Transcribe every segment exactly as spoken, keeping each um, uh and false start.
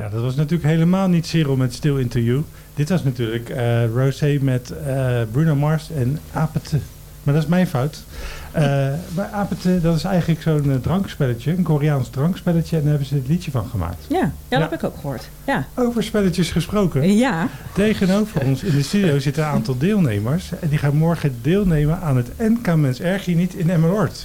Ja, dat was natuurlijk helemaal niet Cyril met Still Into You. Dit was natuurlijk uh, Rosé met uh, Bruno Mars en Apete. Maar dat is mijn fout. Uh, maar Apete, dat is eigenlijk zo'n uh, drankspelletje, een Koreaans drankspelletje. En daar hebben ze het liedje van gemaakt. Ja, ja dat ja. heb ik ook gehoord. Ja. Over spelletjes gesproken. Ja. Tegenover ons in de studio zitten een aantal deelnemers. En die gaan morgen deelnemen aan het N K Mens Erg Je Niet in Emmeloord.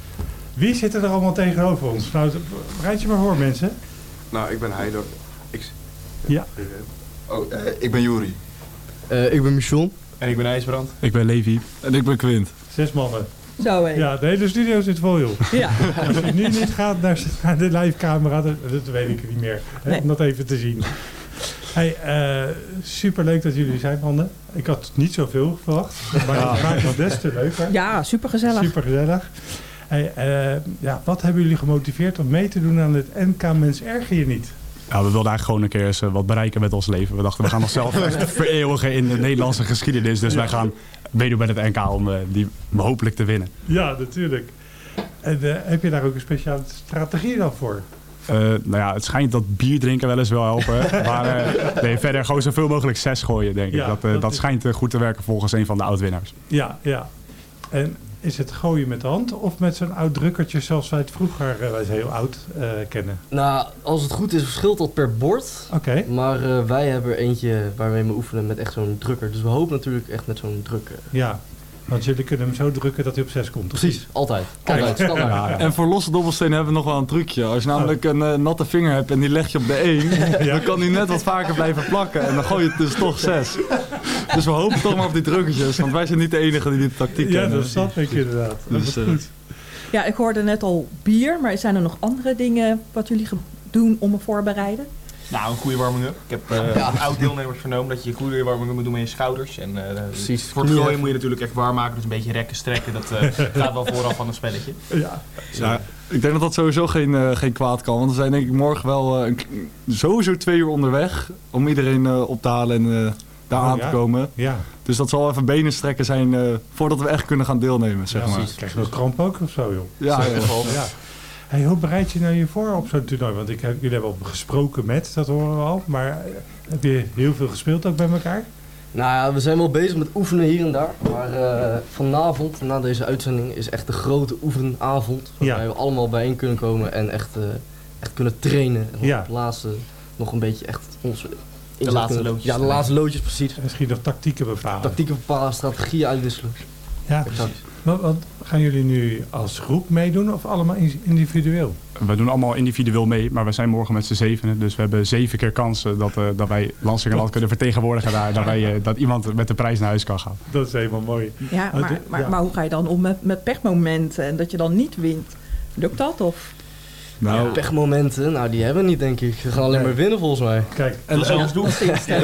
Wie zitten er allemaal tegenover ons? Nou, bereid je maar voor, mensen. Nou, ik ben Heider. Ik... Ja. Oh, uh, ik ben Juri. Uh, ik ben Michel. En ik ben IJsbrand. Ik ben Levi. En ik ben Quint. Zes mannen. Zo hé. Ja, de hele studio zit vol, joh. Ja. Als je nu niet gaat naar, naar de livecamera, dat, dat weet ik niet meer. Nee. Om dat even te zien. Hey, uh, superleuk dat jullie zijn, mannen. Ik had niet zoveel verwacht, maar het maakt het des te leuker. Ja, supergezellig. Supergezellig. Hey, uh, ja, wat hebben jullie gemotiveerd om mee te doen aan het N K Mens Erg Je Niet? Ja, we wilden eigenlijk gewoon een keer eens uh, wat bereiken met ons leven. We dachten, we gaan onszelf vereeuwigen in de Nederlandse geschiedenis. Dus ja. wij gaan meedoen met het N K om uh, die hopelijk te winnen. Ja, natuurlijk. En uh, heb je daar ook een speciale strategie dan voor? Uh, nou ja, het schijnt dat bier drinken wel eens wel helpen. Maar uh, nee, verder gewoon zoveel mogelijk zes gooien, denk ik. Ja, dat uh, dat, dat is... schijnt uh, goed te werken volgens een van de oud-winnaars. Ja, ja. En is het gooien met de hand of met zo'n oud drukkertje zoals wij het vroeger, uh, wij zijn heel oud, uh, kennen? Nou, als het goed is verschilt dat per bord. Oké. Okay. Maar uh, wij hebben er eentje waar we mee oefenen met echt zo'n drukker. Dus we hopen natuurlijk echt met zo'n drukker. Ja. Want jullie kunnen hem zo drukken dat hij op zes komt. Precies, precies. altijd. Altijd, standaard. Ja, ja. En voor losse dobbelstenen hebben we nog wel een trucje. Als je namelijk oh. een uh, natte vinger hebt en die leg je op de één, ja. dan kan hij net wat vaker blijven plakken. En dan gooi je het dus toch zes. Dus we hopen toch maar op die drukkertjes, want wij zijn niet de enige die die tactiek ja, kennen. Ja, dat snap ik inderdaad. Dat dus, is uh, goed. Ja, ik hoorde net al bier, maar zijn er nog andere dingen wat jullie doen om me voorbereiden? Nou, een goede warming-up. Ik heb uh, ja. oud-deelnemers vernomen dat je een goede warming-up moet doen met je schouders. En uh, Precies. Voor het gooien moet je natuurlijk echt warm maken, dus een beetje rekken, strekken. Dat uh, gaat wel vooraf van een spelletje. Ja. Ja, ik denk dat dat sowieso geen, uh, geen kwaad kan. Want we zijn denk ik morgen wel uh, een, sowieso twee uur onderweg om iedereen uh, op te halen en uh, daar oh, aan ja. te komen. Ja. Dus dat zal even benen strekken zijn uh, voordat we echt kunnen gaan deelnemen, zeg ja, maar. Krijg je wel kramp ook of zo, joh? Ja, zo, ja. ja. Hey, hoe bereid je nou je voor op zo'n toernooi? Want ik heb, jullie hebben al gesproken met, dat horen we al. Maar heb je heel veel gespeeld ook bij elkaar? Nou ja, we zijn wel bezig met oefenen hier en daar. Maar uh, vanavond, na deze uitzending, is echt de grote oefenavond. Waarbij ja. we allemaal bijeen kunnen komen en echt, uh, echt kunnen trainen. En ja. op het laatste nog een beetje echt onze... De laatste loodjes. Ja, de laatste loodjes, precies. En misschien nog tactieken bepalen. Tactieken bepalen, strategieën uitwisselen. Ja, precies. Want, want gaan jullie nu als groep meedoen of allemaal individueel? We doen allemaal individueel mee, maar we zijn morgen met z'n zevenen. Dus we hebben zeven keer kansen dat, uh, dat wij Lansingerland kunnen vertegenwoordigen daar. Dat, wij, uh, dat iemand met de prijs naar huis kan gaan. Dat is helemaal mooi. Ja, maar, maar, ja. maar hoe ga je dan om met, met pechmomenten en dat je dan niet wint? Lukt dat of... Nou, ja, pechmomenten, nou die hebben we niet denk ik. We gaan alleen nee. maar winnen volgens mij. Kijk, en, dat is doen.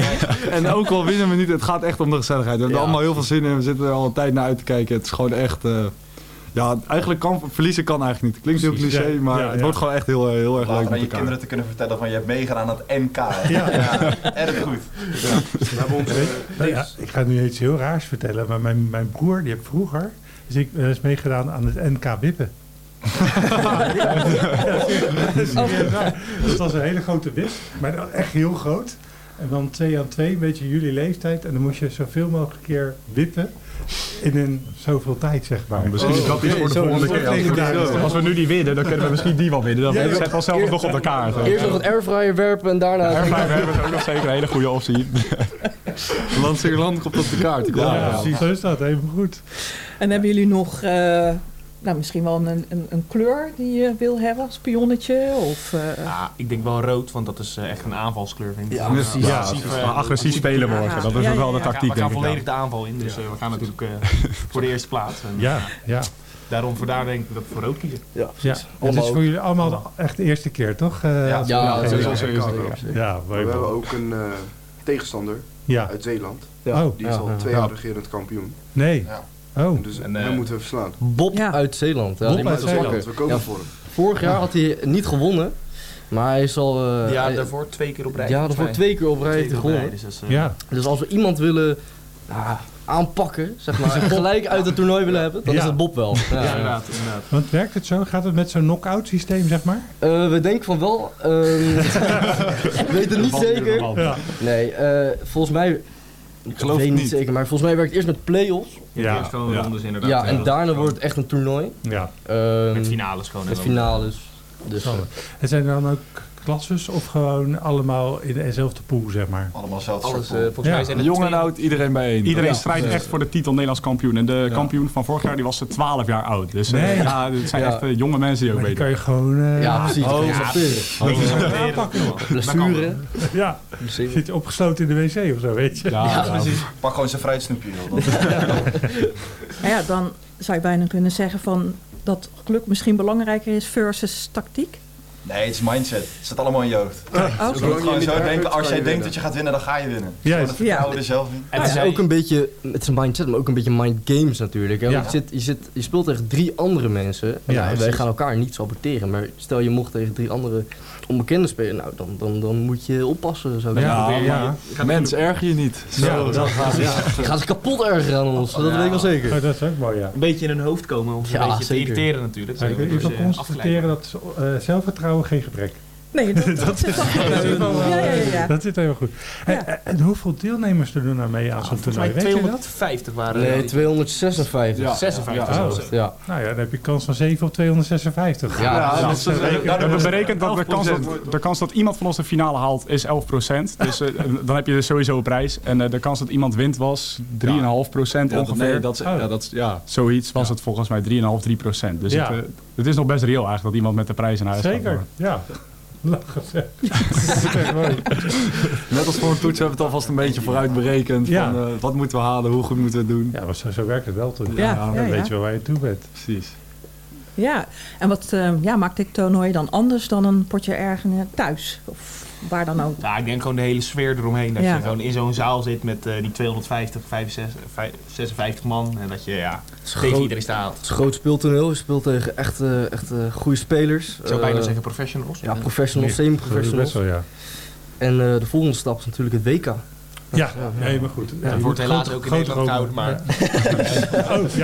En ook al winnen we niet, het gaat echt om de gezelligheid. We hebben ja. allemaal heel veel zin in, we zitten er al een tijd naar uit te kijken. Het is gewoon echt, uh, ja, eigenlijk kan, verliezen kan eigenlijk niet. Klinkt heel cliché, ja, maar ja, ja. het wordt gewoon echt heel, heel erg leuk met elkaar. je kinderen te kunnen vertellen van je hebt meegedaan aan het N K. Ja, ja. Erg goed. Ja. Ja. Ons, uh, ja, ik ga nu iets heel raars vertellen, maar mijn, mijn broer, die heeft vroeger, dus ik uh, is meegedaan aan het N K wippen. Dat was een hele grote wip, maar echt heel groot. En dan twee aan twee, een beetje jullie leeftijd. En dan moest je zoveel mogelijk keer wippen in een zoveel tijd, zeg maar. Oh, misschien is dat iets voor de volgende keer. Als we nu die winnen, dan kunnen we misschien die wel winnen. Dan ja, zetten we onszelf eer, nog op de kaart. Eerst nog het airfryer werpen en daarna... Airfryer werpen is ook nog zeker een hele goede optie. Lansingerland komt op de kaart. Ja, ja, precies. Zo is dat. Even goed. En hebben jullie nog... Uh, Nou, misschien wel een, een, een kleur die je wil hebben, spionnetje of... Uh... Ja, ik denk wel rood, want dat is uh, echt een aanvalskleur, vind ik. Ja, precies. Ja, agressief, uh, agressief spelen morgen, ja, dat is ja, ook wel ja, de tactiek, ja, we gaan denk volledig ik. de aanval in, dus uh, we gaan natuurlijk uh, voor de eerste plaats. En, ja, ja. Daarom voor daar denk ik dat we voor rood kiezen. Ja, precies. Ja. Het is voor jullie allemaal echt de eerste keer, toch? Uh, ja, ja, sowieso. Ja, we hebben ook een uh, tegenstander ja. uit Zeeland. Ja. Die is al ja, twee ja. jaar regerend kampioen. Nee. Ja. Oh. En dus en, uh, hem moeten we verslaan. Bob ja. uit Zeeland. Ja, Bob uit Zeeland. We komen ja, voor hem. Vorig jaar had hij niet gewonnen. Maar hij is al... Uh, ja, hij, daarvoor twee keer op rij. Ja, daarvoor twee keer op rij gewonnen. Dus, uh, ja. Dus als we iemand willen... Nou, aanpakken, zeg maar, en gelijk uit het toernooi willen hebben, dan Ja. is het Bob wel. Ja. Ja, inderdaad, inderdaad. Want werkt het zo? Gaat het met zo'n knock-out systeem, zeg maar? Uh, we denken van wel. Uh, ik weet het niet zeker. Ja. Nee, uh, volgens mij. Ik geloof weet het niet niet. zeker, maar volgens mij werkt het eerst met play-offs. Ja. Eerst gewoon Ja. rondes inderdaad. Ja, en dat daarna is wordt het echt een toernooi. Ja. Uh, met finales gewoon. Met en dan- finales. Dus, uh, En zijn er dan ook klasses of gewoon allemaal in dezelfde pool, zeg maar? Allemaal zelfs. Alles, uh, volgens Ja. mij zijn er Jong en twee- oud, iedereen bijeen. Iedereen Ja, strijdt precies. echt voor de titel Nederlands kampioen. En de Ja. kampioen van vorig jaar die was twaalf jaar oud. Dus eh, Nee. ja, het zijn Ja. echt eh, jonge mensen die ook Maar die weten. kan je gewoon... eh, ja, precies. Oh, Oh, ja. ja. Blessure. Ja, Blessure. zit je opgesloten in de wc of zo, weet je? Ja, ja, precies. Pak gewoon zijn fruitsnoepje. joh. Dat- Nou ja, dan zou je bijna kunnen zeggen van dat geluk misschien belangrijker is versus tactiek. Nee, het is mindset. Het zit allemaal in je hoofd. Oké. Je moet gewoon zo denken, als jij denkt dat je gaat winnen, dan ga je winnen. Juist. Gewoon vertrouwen er zelf in. Het is ook een beetje, het is een mindset, maar ook een beetje mind games natuurlijk. Hè? Want Ja. je, zit, je, zit, je speelt tegen drie andere mensen. En Ja, nou, wij precies. gaan elkaar niet saboteren. Maar stel je mocht tegen drie andere onbekenden spelen, nou, dan, dan, dan moet je oppassen. Zou ik Ja, zeggen. ja. Mens, erger je niet. Zo, Ja, dat dat gaat ja. Je gaat ze kapot ergeren aan ons, dat weet ik wel zeker. Oh, dat is ook mooi, ja. Een beetje in hun hoofd komen om ze Ja, een beetje zeker. te irriteren natuurlijk. Ja, ik wil Dus, even eh, constateren dat uh, zelfvertrouwen geen gebrek. Nee, dat, dat, zit wel goed. Dat zit wel, Ja, ja, ja, ja. Dat zit heel goed. En, Ja. en hoeveel deelnemers doen er nou mee aan zo'n Volgens toernooi? mij Weet je dat? tweehonderdvijftig waren Nee, er. tweehonderdzesenvijftig. Ja. zesenvijftig. Ja. was het. Ja. Nou ja, dan heb je kans van zeven op tweehonderdzesenvijftig. Ja, Ja, ja, dat is- dat is- We hebben berekend dat de kans elf dat, de kans dat iemand van ons de finale haalt is elf procent. Dus eh, dan heb je dus sowieso een prijs. En eh, de kans dat iemand wint was drie komma vijf procent Ja, dat- ongeveer. nee, dat is, Oh. ja, dat is, ja. Zoiets was Ja. het volgens mij drie komma vijf, drie procent. Dus Ja. het, eh, het is nog best reëel eigenlijk dat iemand met de prijs in huis gaat. Zeker, ja. Lachen zeg. Dat is echt mooi. Net als voor een toets hebben we het alvast een beetje vooruit berekend. Ja. Van, eh, wat moeten we halen, hoe goed moeten we het doen. Ja, maar zo, zo werkt het wel toch? Ja, dan ja, ja. weet je wel waar je toe bent. Precies. Ja, en wat eh, ja, maakt dit toernooi dan anders dan een potje ergens thuis? Of waar dan ook? Ja, ik denk gewoon de hele sfeer eromheen. Dat Ja. je gewoon in zo'n zaal zit met eh, die tweehonderdvijftig, vijfenzestig, vijf- zesenvijftig man. En dat je ja, tegen groot. iedereen staat. Het is een groot speeltoneel. Je speelt tegen echt, uh, echt uh, goede spelers. Ik zou bijna Uh, zeggen professionals. Ja, professionals, Best semi-professionals. wel, ja. En uh, de volgende stap is natuurlijk het W K. Ja, nee, maar goed. Ja, Dat je wordt moet helaas grote- ook in grote Nederland dromen. gehouden, maar... Ja. Oh, ja.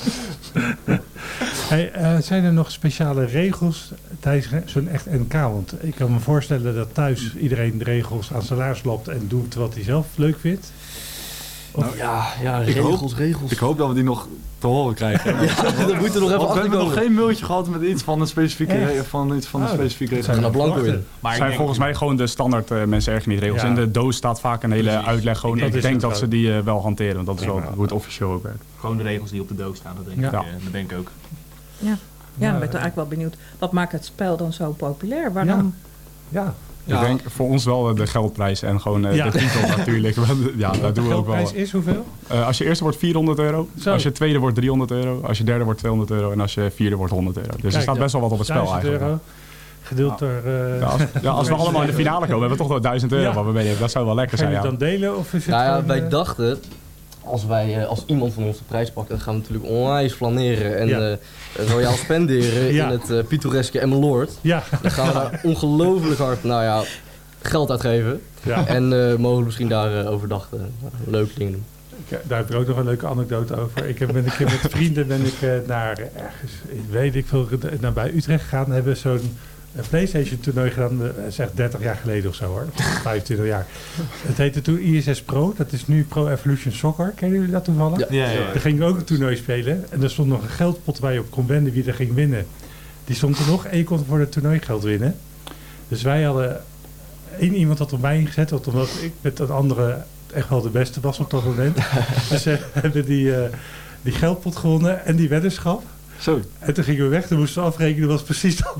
Hey, uh, zijn er nog speciale regels tijdens zo'n echt N K? Want ik kan me voorstellen dat thuis iedereen de regels aan zijn laars lopt en doet wat hij zelf leuk vindt. Of, Nou, Ja, ja, Ik regels, hoop- regels. Ik hoop dat we die nog te horen krijgen. Ja, dat moet er nog even Want we hebben achterkomen. nog geen mailtje gehad met iets van een specifieke Echt? re- van iets van een Oh, specifieke dat regel. Zijn er blanco in. Maar Het ik zijn denk- volgens mij gewoon de standaard uh, mensen erg niet regels. Ja. In de doos staat vaak een hele Precies. uitleg. Gewoon, Ik ik denk denk, dat dat het ze die uh, wel hanteren. Want dat is wel Prima. hoe het officieel ook werkt. Gewoon de regels die op de doos staan, dat denk, Ja. ik, eh, dat denk ik ook. Ja, ja, dan ben ik er eigenlijk wel benieuwd. Wat maakt het spel dan zo populair? Waarom? ja. Ja. Ik denk voor ons wel uh, de geldprijs en gewoon uh, Ja. de titel natuurlijk. Ja, daar doen we ook wel. De geldprijs is hoeveel? Uh, als je eerste wordt vierhonderd euro. Zo. Als je tweede wordt driehonderd euro. Als je derde wordt tweehonderd euro. En als je vierde wordt honderd euro. Dus er Kijk, staat ja. best wel wat op het spel duizend eigenlijk. euro. Gedeeld door... uh, Ja, als, ja, als we allemaal in de finale komen, hebben we toch wel duizend euro. Ja. Wat we mee hebben. Dat zou wel lekker Ga je zijn. het Ja. dan delen? Of is het Nou ja, gewoon, wij uh, dachten, als, wij, uh, als iemand van ons de prijs pakt, dan gaan we natuurlijk onwijs flaneren en Ja. uh, royaal spenderen Ja. in het uh, pittoreske Emmeloord. Ja. Dan gaan we daar ongelooflijk hard, nou ja, geld uitgeven. Ja. En uh, mogen we misschien daar uh, overdag uh, leuke dingen doen. Ik, daar heb ik ook nog een leuke anekdote over. Ik heb, ben een keer met vrienden ben ik, uh, naar ergens, ik weet ik veel, naar bij Utrecht gegaan. Hebben zo'n uh, PlayStation toernooi gedaan, uh, zeg dertig jaar geleden of zo hoor. vijfentwintig jaar. Het heette toen I S S Pro, dat is nu Pro Evolution Soccer. Kennen jullie dat toevallig? Ja. Ja, ja, ja. Daar gingen we ook een toernooi spelen. En er stond nog een geldpot waar je op kon wenden wie er ging winnen. Die stond er nog en je kon voor het toernooigeld winnen. Dus wij hadden één iemand had op mij ingezet, want omdat ik met een andere echt wel de beste was op dat moment. Dus we hebben die, uh, die geldpot gewonnen en die weddenschap. Zo. En toen gingen we weg, toen moesten we afrekenen, was precies dat.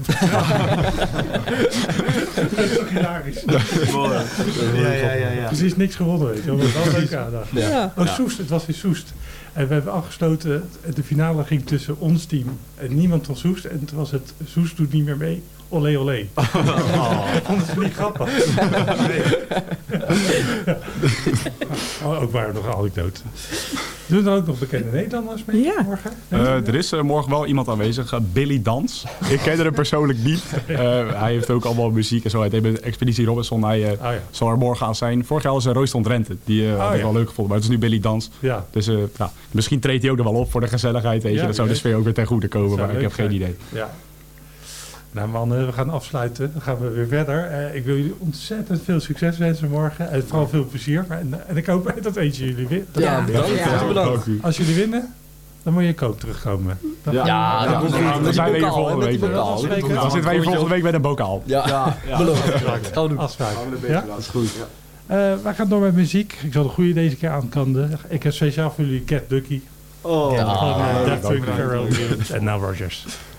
Dat is toch hilarisch. Ja, ja, ja, ja. Precies niks gewonnen, weet je. Dat was wel leuk aan. Ja. Ja. Oh, Soest, het was in Soest. En we hebben afgesloten, de finale ging tussen ons team en niemand van Soest. En toen was het, Soest doet niet meer mee. Olé, olé. Oh. Vonden ze niet grappig. Nee. Oh, ook waren er nog een anekdote. Doen er ook nog bekende Nederlanders mee Ja. morgen? Uh, er is uh, morgen wel iemand aanwezig, uh, Billy Dans. Ik ken hem persoonlijk niet. Uh, hij heeft ook allemaal muziek en zo. Hij deed bij Expeditie Robinson. Hij uh, oh, ja. zal er morgen aan zijn. Vorig jaar was er Royston Drenthe. Die uh, oh, had ik ja. wel leuk gevonden. Maar het is nu Billy Dans. Ja. Dus uh, nou, misschien treedt hij ook er wel op voor de gezelligheid. Weet je. Ja, dat zou de sfeer ook weer ten goede komen. Maar ik heb zijn. geen idee. Ja. Nou mannen, we gaan afsluiten. Dan gaan we weer verder. Uh, ik wil jullie ontzettend veel succes wensen morgen. En vooral veel plezier. En, en ik hoop dat eentje jullie wint. Ja, bedankt. Ja, bedankt. Als jullie winnen, dan moet je koop terugkomen. Dan ja, ja, ja, dan, dan, dan zijn we hier volgende week. Dan zitten wij hier volgende week bij de bokaal. Ja, ja. ja. beloofd. Gaan we doen. Afspraak. Ja? Dat is goed. Ja. Uh, wij gaan door met muziek. Ik zal de goede deze keer aankanden. Ik heb speciaal voor jullie Cat Ducky. Oh, ja. En uh, Daft Punk, Pharrell Williams en Nile Rodgers.